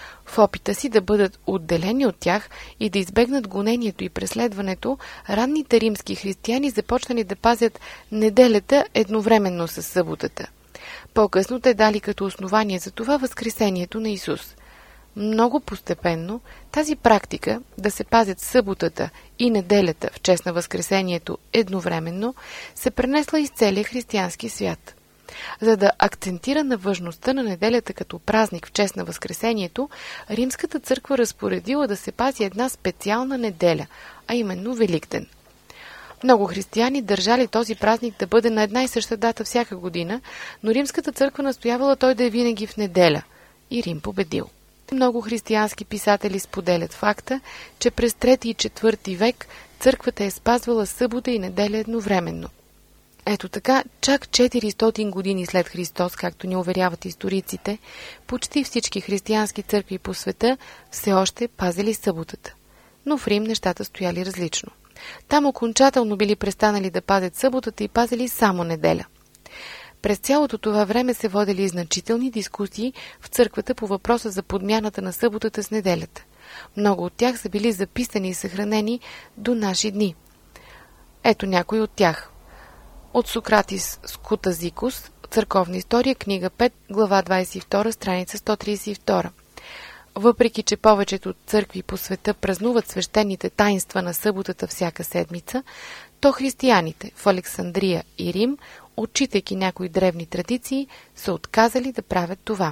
В опита си да бъдат отделени от тях и да избегнат гонението и преследването, ранните римски християни започнали да пазят неделята едновременно с съботата. По-късно те дали като основание за това възкресението на Исус. Много постепенно тази практика да се пазят съботата и неделята в чест на възкресението едновременно се пренесла из целия християнски свят. За да акцентира на важността на неделята като празник в чест на възкресението, Римската църква разпоредила да се пази една специална неделя, а именно Великден. Много християни държали този празник да бъде на една и съща дата всяка година, но Римската църква настоявала той да е винаги в неделя. И Рим победил. Много християнски писатели споделят факта, че през 3 и 4 век църквата е спазвала събота и неделя едновременно. Ето така, чак 400 години след Христос, както ни уверяват историците, почти всички християнски църкви по света все още пазили съботата. Но в Рим нещата стояли различно. Там окончателно били престанали да пазят съботата и пазили само неделя. През цялото това време се водели значителни дискусии в църквата по въпроса за подмяната на съботата с неделята. Много от тях са били записани и съхранени до наши дни. Ето някои от тях. От Сократис Скутазикус, Църковна история, книга 5, глава 22, страница 132. Въпреки че повечето църкви по света празнуват свещените таинства на съботата всяка седмица, то християните в Александрия и Рим, отчитайки някои древни традиции, са отказали да правят това.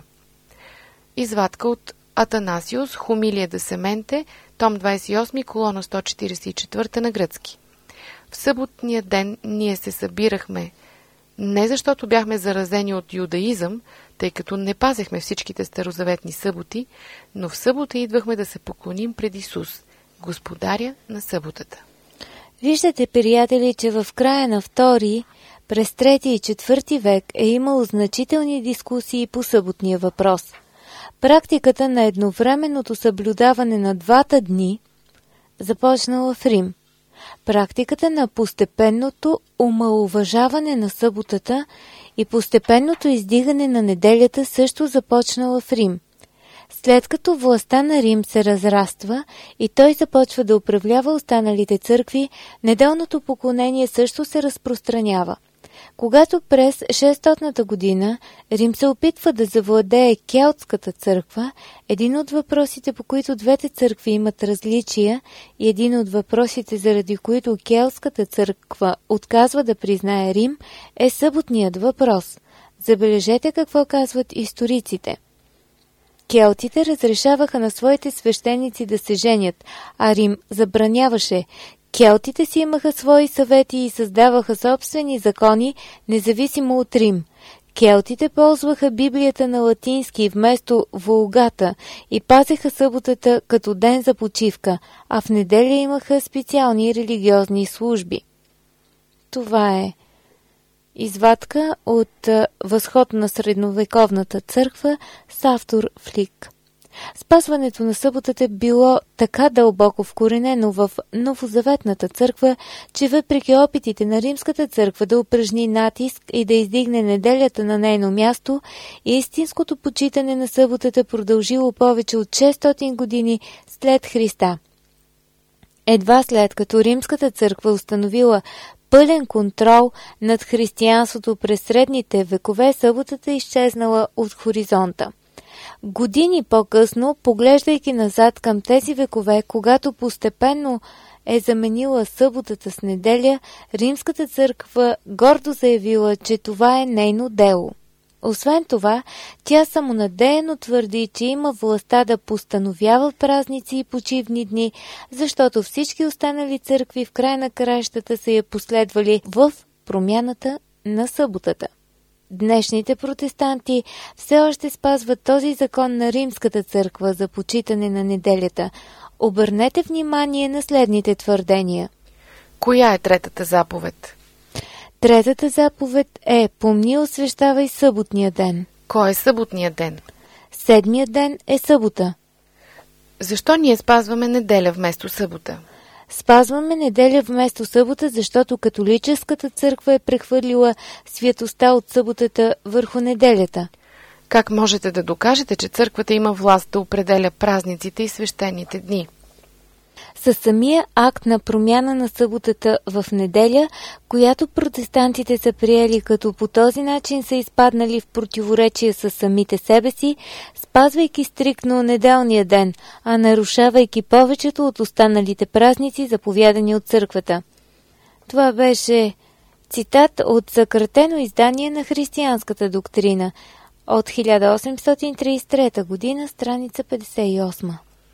Извадка от Атанасиус, Хумилия де Сементе, том 28, колона 144 на гръцки. В съботния ден ние се събирахме не защото бяхме заразени от юдаизъм, тъй като не пазехме всичките старозаветни съботи, но в събота идвахме да се поклоним пред Исус, Господаря на съботата. Виждате, приятели, че в края на 2, през 3 и 4 век е имало значителни дискусии по съботния въпрос. Практиката на едновременното съблюдаване на двата дни започнала в Рим. Практиката на постепенното омаловажаване на съботата и постепенното издигане на неделята също започнала в Рим. След като властта на Рим се разраства и той започва да управлява останалите църкви, неделното поклонение също се разпространява. Когато през 600-та година Рим се опитва да завладее Келтската църква, един от въпросите, по които двете църкви имат различия и един от въпросите, заради които Келтската църква отказва да признае Рим, е съботният въпрос. Забележете какво казват историците. Келтите разрешаваха на своите свещеници да се женят, а Рим забраняваше. Келтите си имаха свои съвети и създаваха собствени закони, независимо от Рим. Келтите ползваха Библията на латински вместо Вулгата и пазеха съботата като ден за почивка, а в неделя имаха специални религиозни служби. Това е извадка от Възход на средновековната църква с автор Флик. Спазването на съботата било така дълбоко вкоренено в новозаветната църква, че въпреки опитите на Римската църква да упражни натиск и да издигне неделята на нейно място, истинското почитане на съботата продължило повече от 600 години след Христа. Едва след като Римската църква установила пълен контрол над християнството през средните векове, съботата изчезнала от хоризонта. Години по-късно, поглеждайки назад към тези векове, когато постепенно е заменила съботата с неделя, Римската църква гордо заявила, че това е нейно дело. Освен това, тя самонадеяно твърди, че има властта да постановява празници и почивни дни, защото всички останали църкви в край на краищата са я последвали в промяната на съботата. Днешните протестанти все още спазват този закон на Римската църква за почитане на неделята. Обърнете внимание на следните твърдения. Коя е третата заповед? Третата заповед е: помни, освещавай съботния ден. Кой е съботният ден? Седмият ден е събота. Защо ние спазваме неделя вместо събота? Спазваме неделя вместо събота, защото католическата църква е прехвърлила святостта от съботата върху неделята. Как можете да докажете, че църквата има власт да определя празниците и свещените дни? Със самия акт на промяна на съботата в неделя, която протестантите са приели, като по този начин са изпаднали в противоречие с самите себе си, спазвайки стриктно неделния ден, а нарушавайки повечето от останалите празници, заповядани от църквата. Това беше цитат от съкратено издание на християнската доктрина от 1833 година, страница 58.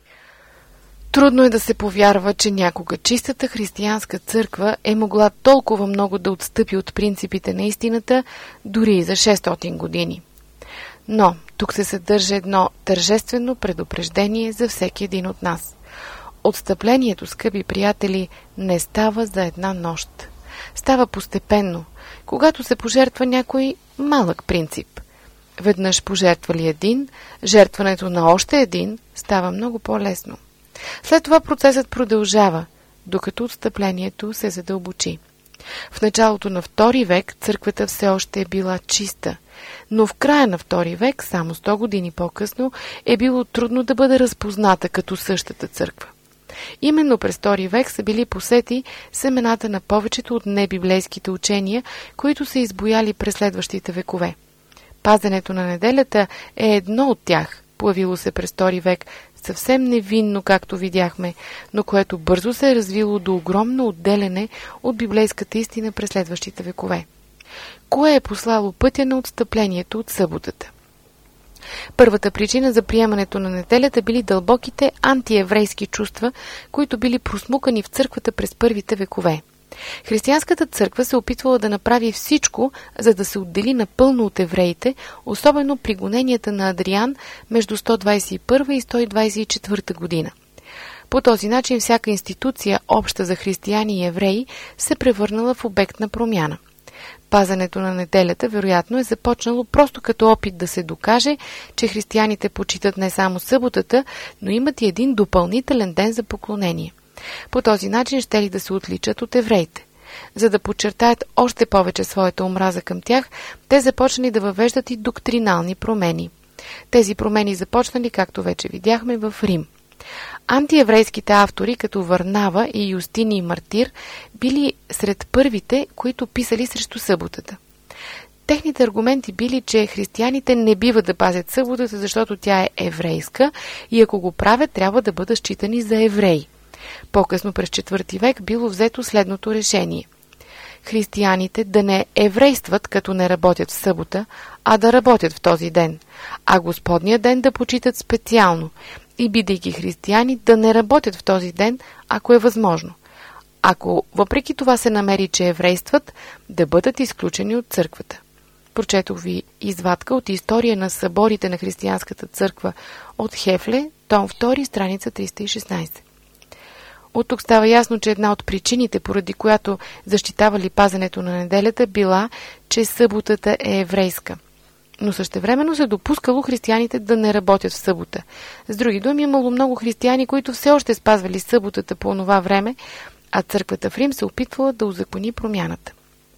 Трудно е да се повярва, че някога чистата християнска църква е могла толкова много да отстъпи от принципите на истината, дори и за 600 години. Но тук се съдържа едно тържествено предупреждение за всеки един от нас. Отстъплението, скъпи приятели, не става за една нощ. Става постепенно, когато се пожертва някой малък принцип. Веднъж пожертвали един, жертването на още един става много по-лесно. След това процесът продължава, докато отстъплението се задълбочи. В началото на II век църквата все още е била чиста, но в края на II век, само 100 години по-късно, е било трудно да бъде разпозната като същата църква. Именно през II век са били посети семената на повечето от небиблейските учения, които са избояли през следващите векове. Пазенето на неделята е едно от тях, появило се през II век, съвсем невинно, както видяхме, но което бързо се е развило до огромно отделяне от библейската истина през следващите векове. Кое е послало пътя на отстъплението от съботата? Първата причина за приемането на неделята били дълбоките антиеврейски чувства, които били просмукани в църквата през първите векове. Християнската църква се опитвала да направи всичко, за да се отдели напълно от евреите, особено при гоненията на Адриан между 121 и 124 година. По този начин всяка институция, обща за християни и евреи, се превърнала в обект на промяна. Пазенето на неделята вероятно е започнало просто като опит да се докаже, че християните почитат не само съботата, но имат и един допълнителен ден за поклонение. По този начин щели да се отличат от евреите. За да подчертаят още повече своята омраза към тях, те започнали да въвеждат и доктринални промени. Тези промени започнали, както вече видяхме, в Рим. Антиеврейските автори, като Варнава и Юстиний Мартир, били сред първите, които писали срещу съботата. Техните аргументи били, че християните не бива да пазят съботата, защото тя е еврейска и ако го правят, трябва да бъдат считани за евреи. По-късно през IV век било взето следното решение. Християните да не еврействат, като не работят в събота, а да работят в този ден, а Господния ден да почитат специално и, бидейки християни, да не работят в този ден, ако е възможно. Ако въпреки това се намери, че еврействат, да бъдат изключени от църквата. Прочетох ви извадка от История на съборите на християнската църква от Хефле, том 2, страница 316. От тук става ясно, че една от причините, поради която защитавали пазенето на неделята, била, че съботата е еврейска. Но същевременно се допускало християните да не работят в събота. С други думи, имало много християни, които все още спазвали съботата по онова време, а църквата в Рим се опитвала да узакони промяната.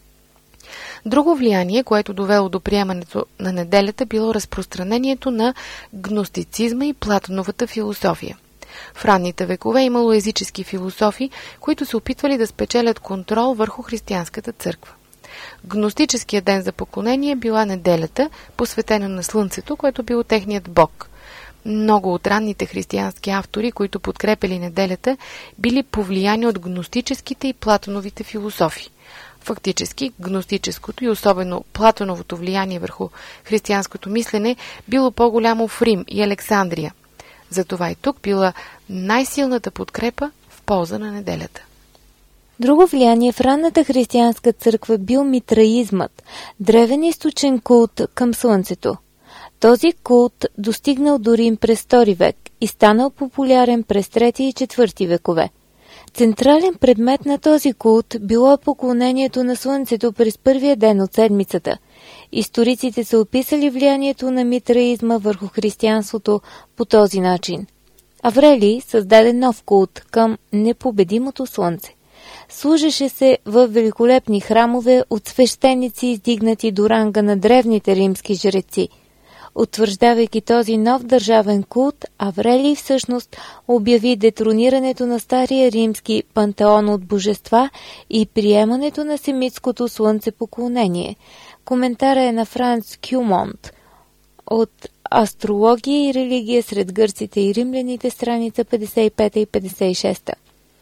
Друго влияние, което довело до приемането на неделята, било разпространението на гностицизма и Платоновата философия. В ранните векове имало езически философи, които се опитвали да спечелят контрол върху християнската църква. Гностическият ден за поклонение била неделята, посветена на слънцето, което било техният бог. Много от ранните християнски автори, които подкрепили неделята, били повлияни от гностическите и Платоновите философи. Фактически, гностическото и особено Платоновото влияние върху християнското мислене било по-голямо в Рим и Александрия. Затова и тук била най-силната подкрепа в полза на неделята. Друго влияние в ранната християнска църква бил митраизмът, древен източен култ към слънцето. Този култ достигнал до Рим през II век и станал популярен през III и IV векове. Централен предмет на този култ било поклонението на слънцето през първия ден от седмицата. Историците са описали влиянието на митраизма върху християнството по този начин. Аврелий създаде нов култ към непобедимото слънце. Служеше се в великолепни храмове от свещеници, издигнати до ранга на древните римски жреци. Утвърждавайки този нов държавен култ, Аврелий всъщност обяви детронирането на стария римски пантеон от божества и приемането на семитското слънцепоклонение. Коментара е на Франц Кюмонт от Астрология и религия сред гърците и римляните, страница 55 и 56.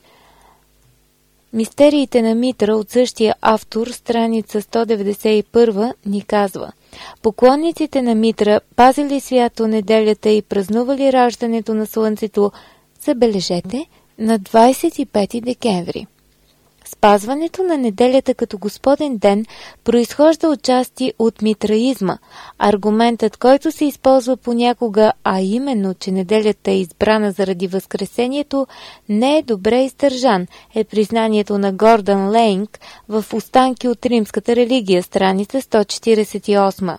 Мистериите на Митра от същия автор, страница 191, ни казва: поклонниците на Митра пазили свято неделята и празнували раждането на слънцето, забележете, на 25 декември. Спазването на неделята като Господен ден произхожда отчасти от митраизма. Аргументът, който се използва понякога, а именно, че неделята е избрана заради Възкресението, не е добре издържан, е признанието на Гордън Лейнг в Останки от римската религия, страница 148.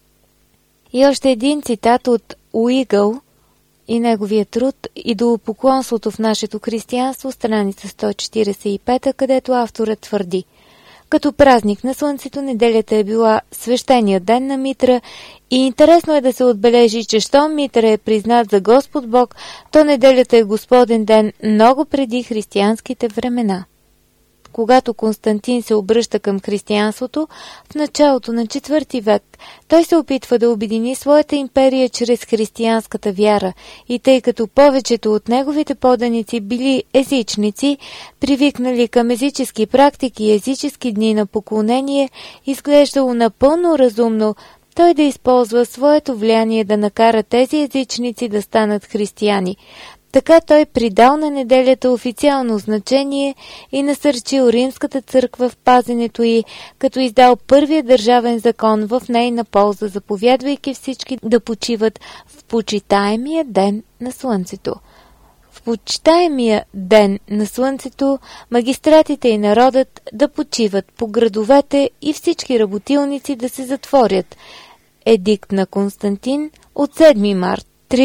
И още един цитат от Уигъл и неговия труд «Идолопоклонството в нашето християнство», страница 145, където авторът твърди: като празник на слънцето, неделята е била свещеният ден на Митра и интересно е да се отбележи, че щом Митра е признат за Господ Бог, то неделята е Господен ден много преди християнските времена. Когато Константин се обръща към християнството в началото на IV век, той се опитва да обедини своята империя чрез християнската вяра и тъй като повечето от неговите поданици били езичници, привикнали към езически практики и езически дни на поклонение, изглеждало напълно разумно той да използва своето влияние да накара тези езичници да станат християни. Така той придал на неделята официално значение и насърчил римската църква в пазенето й, като издал първия държавен закон в нейна полза, заповядвайки всички да почиват в почитаемия ден на слънцето. В почитаемия ден на слънцето магистратите и народът да почиват по градовете и всички работилници да се затворят. Едикт на Константин от 7 март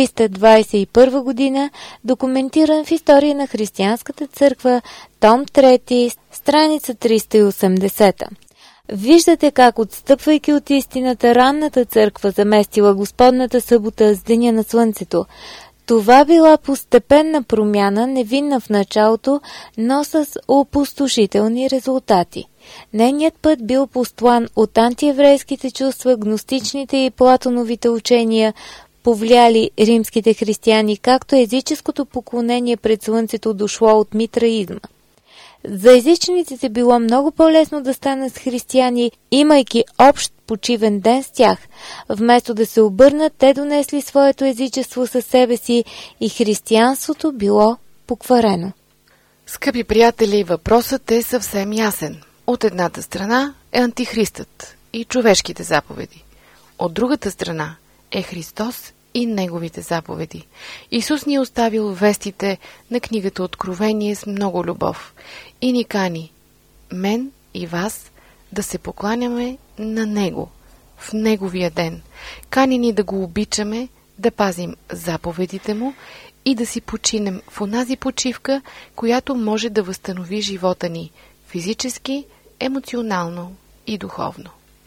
321 година, документиран в История на християнската църква, том 3, страница 380. Виждате как, отстъпвайки от истината, ранната църква заместила Господната събота с деня на слънцето. Това била постепенна промяна, невинна в началото, но с опустошителни резултати. Нейният път бил постлан от антиеврейските чувства, гностичните и платоновите учения, повлияли римските християни, както езическото поклонение пред слънцето дошло от митраизма. За езичниците било много по-лесно да станат християни, имайки общ почивен ден с тях. Вместо да се обърнат, те донесли своето езичество със себе си и християнството било покварено. Скъпи приятели, въпросът е съвсем ясен. От едната страна е антихристът и човешките заповеди. От другата страна е Христос и неговите заповеди. Исус ни е оставил вестите на книгата Откровение с много любов и ни кани, мен и вас, да се покланяме на Него в Неговия ден. Кани ни да го обичаме, да пазим заповедите Му и да си починем в онази почивка, която може да възстанови живота ни физически, емоционално и духовно.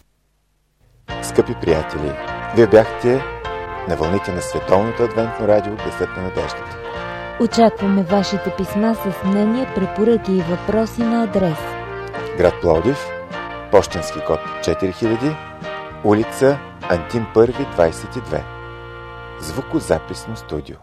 Скъпи приятели, вие бяхте на вълните на Световното адвентно радио Гласът на надеждата. Очакваме вашите писма с мнения, препоръки и въпроси на адрес: град Пловдив, пощенски код 4000, улица Антим 1, 22. Звукозаписно студио.